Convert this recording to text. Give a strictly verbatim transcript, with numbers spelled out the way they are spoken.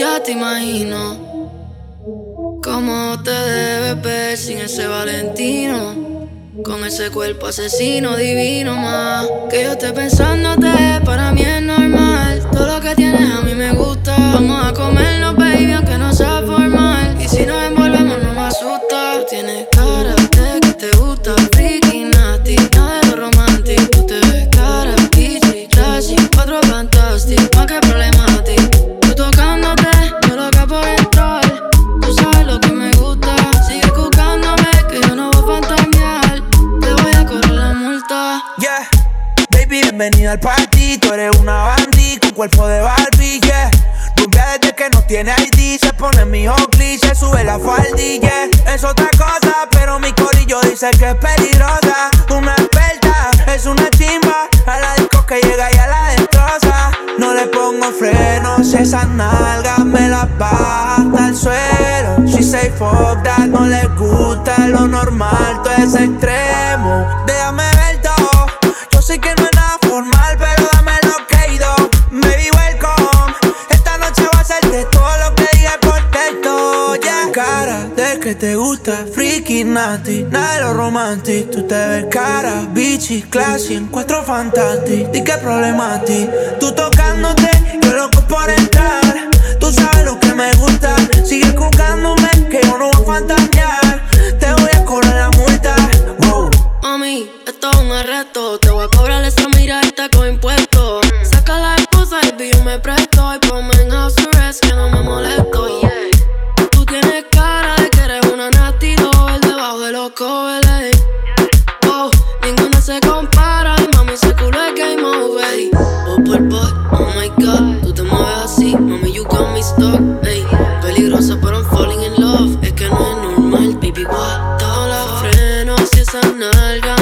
ya te imagino cómo te debes ver sin ese Valentino, con ese cuerpo asesino divino más. Que yo esté pensándote, para mí es normal. Todo lo que tienes a mí me gusta. Vamos a comernos, baby, aunque no sea formal. Y si nos envolvemos no me asusta. Tú tienes cara de que te gusta freaky, nasty, nada de lo romántico. Tú te ves cara, bitchy, classy, cuatro fantastic, más que problemático. Tú tocándote, yo loca por entrar. Tú sabes lo que me gusta. Sigue buscándome, que yo no voy a fantamear. Te voy a correr la multa. Yeah, baby, bienvenida al party. Tú eres una bandí con cuerpo de Barbie, yeah. Rubia desde que no tiene I D. Se pone mi Oakley, se sube la faldilla, yeah. Es otra cosa, pero mi corillo dice que es peligrosa. Una experta, es una chimba. A la disco que llega y a la destroza. No le pongo frenos, esas nalgas me las baja hasta el suelo. She say fuck that, no le gusta lo normal, todo es extremo. Déjame ver todo, yo sé que no es nada formal, pero dame lo que he ido. Baby, welcome, esta noche va a ser de todo lo que diga por texto, yeah. Cara de que te gusta, freaky, nasty, nada de lo romantic. Tú te ves cara, bitchy, classy, encuentro fantastic. Di que problema a ti, tú tocándote, yo loco por entrar. Tú sabes lo que me gusta, sigue buscándome, que yo no voy a fantasear. Te voy a cobrar la multa, wow. Mami, esto es un arresto. Te voy a cobrar esa mirada con impuestos. Saca la esposa y yo me presto. Y ponme en house arrest que no me molesto, yeah. Tú tienes cara de que eres una nasty doll debajo de los covers, wow, ninguna se compara. Y mami, ese culo es game over. Oh, por boy, oh my god. Tú te mueves así, mami, you got me stuck, ey. Peligrosa, pero I'm falling in love. Es que no es normal, baby, what? Todos los frenos y esas nalgas